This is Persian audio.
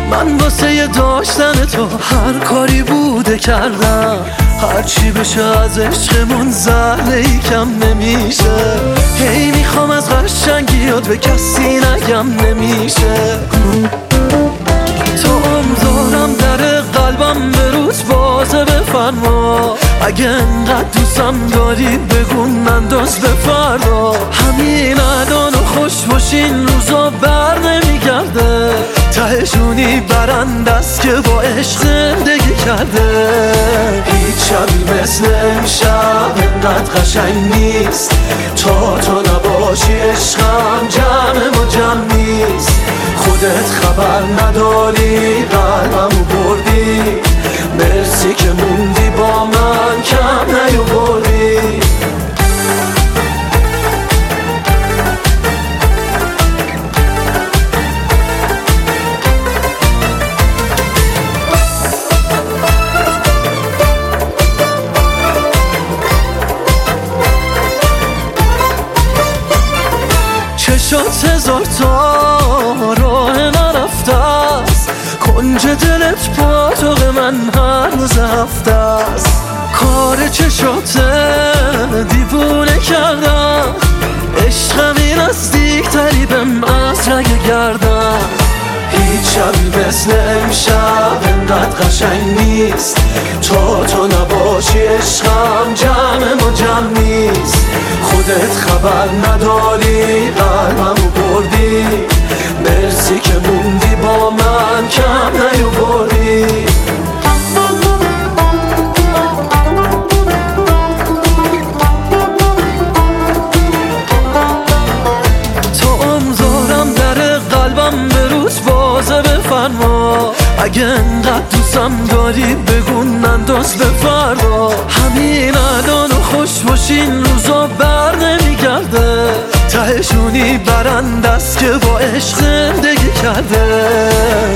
من واسه داشتن تو هر کاری بوده کردم، هرچی بشه از عشقمون زهره ای کم نمیشه. هی میخوام از قشنگیات به کسی نگم نمیشه. تو دارم در قلبم به روز بازه بفرما، اگه انقدر دوستم داری بگو ننداز به فردا. همین الان و خوش باشین روزا بر نمیگرده، تهشونی برند است که با عشق زندگی کرده. هیچ شبی مثل امشب انقدر قشنگ نیست، تا تو نباشی عشقم جمع ما جمع نیست. خودت خبر نداری قلبمو بردی، مرسی که موندی با من کم نیاوردی. چشات هزار تا راه نرفته است، کنج دلت پاتوق من هر روز هفته است. کار چشات دیوونه کردم، عشقمی نزدیکتری بهم از رگ گردم. هیچ شبی مثل امشب انقدر قشنگ نیست، تا تو نباشی عشقم جمع ما جمع نیست. خودت خبر نداری قلبمو بردی، مرسی که موندی با من کم نیاوردی. اگه انقدر دوستم داری بگو ننداز به فردا. همین الان و خوش باشین روزا بر نمیگرده، تهشونی برند است که با عشق زندگی کرده.